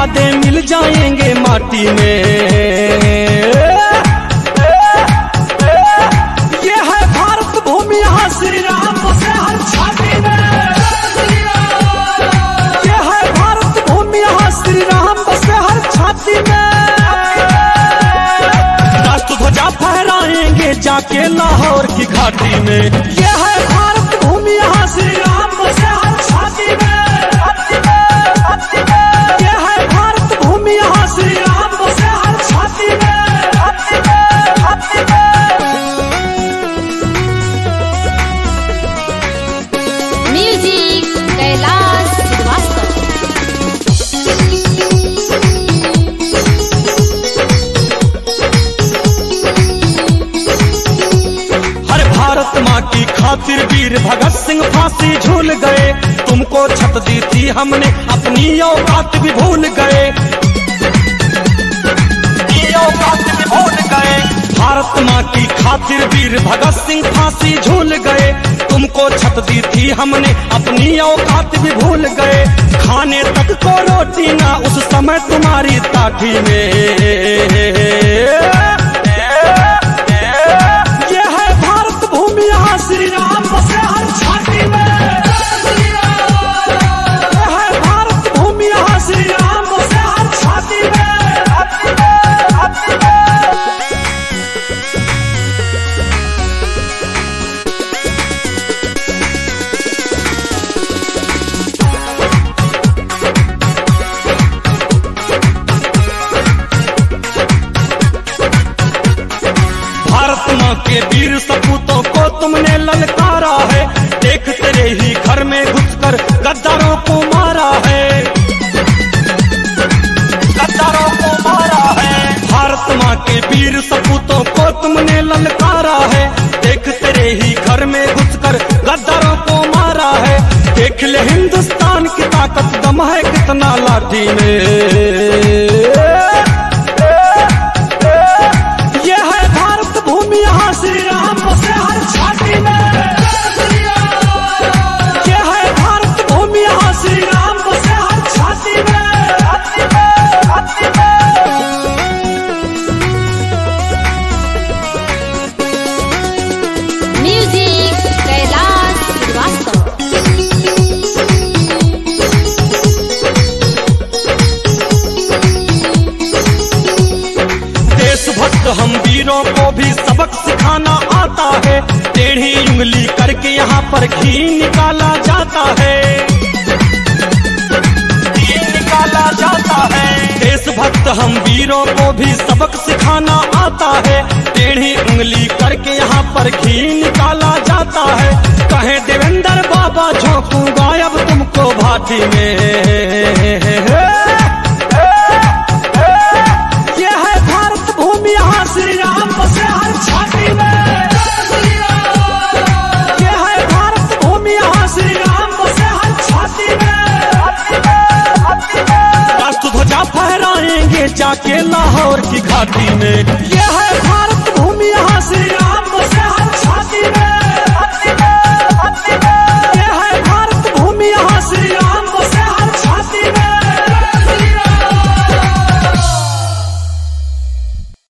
यादें मिल जाएंगे माटी में। ये है भारत भूमि, यहाँ श्री राम बसे हर छाती में। ये है भारत भूमि, यहाँ श्री राम बसे हर छाती में। राष्ट्र ध्वजा फहराएंगे जाके लाहौर की घाटी में। ये है भारत भूमि, यहाँ श्री राम बसे हर छाती में। ये है भारत भूमि, यहाँ श्री राम बसे हर छाती में। म्यूजिक कैलाश श्रीवास्तव। हर भारत माँ की खातिर वीर भगत सिंह फांसी झूल गए। तुमको छत दी थी हमने, अपनी औकात भी भूल गए। औकात भी भूल गए। भारत माँ की खातिर वीर भगत सिंह फांसी झूल गए। तुमको छत दी थी हमने, अपनी औकात भी भूल गए। खाने तक को रोटी ना उस समय तुम्हारी ताठी में। ये है भारत भूमि, यहाँ श्री राम बसे हर छाती में। ये है भारत भूमि, यहाँ श्री राम बसे हर छाती में। भारत माँ के वीर सपूतों को तुमने ललकारा है। देख तेरे ही घर में घुसकर गद्दारों को मारा है। गद्दारों को मारा है। भारत माँ के वीर सपूतों को तुमने ललकारा है। देख तेरे ही घर में घुसकर गद्दारों को मारा है। देख ले हिंदुस्तान की ताकत दम है कितना लाठी में। यहाँ श्री राम बसे हर छाती में। ये है भारत भूमि, यहाँ श्री राम बसे हर छाती में। म्यूजिक कैलाश श्रीवास्तव। देशभक्त हम वीरों को भी सबक सिखाना आता है। टेढ़ी उंगली करके यहाँ पर घी निकाला जाता है। घी निकाला जाता है। देशभक्त हम वीरों को भी सबक सिखाना आता है। टेढ़ी उंगली करके यहाँ पर घी निकाला जाता है। कहे देवेंद्र बाबा झोंकूंगा अब तुमको भाटी में। यहाँ श्री राम बसे हर छाती में। ये है भारत भूमि, यहाँ श्री राम बसे हर छाती में। राष्ट्र ध्वजा फहराएंगे जाके लाहौर की घाटी में। ये है भारत भूमि, यहाँ श्री राम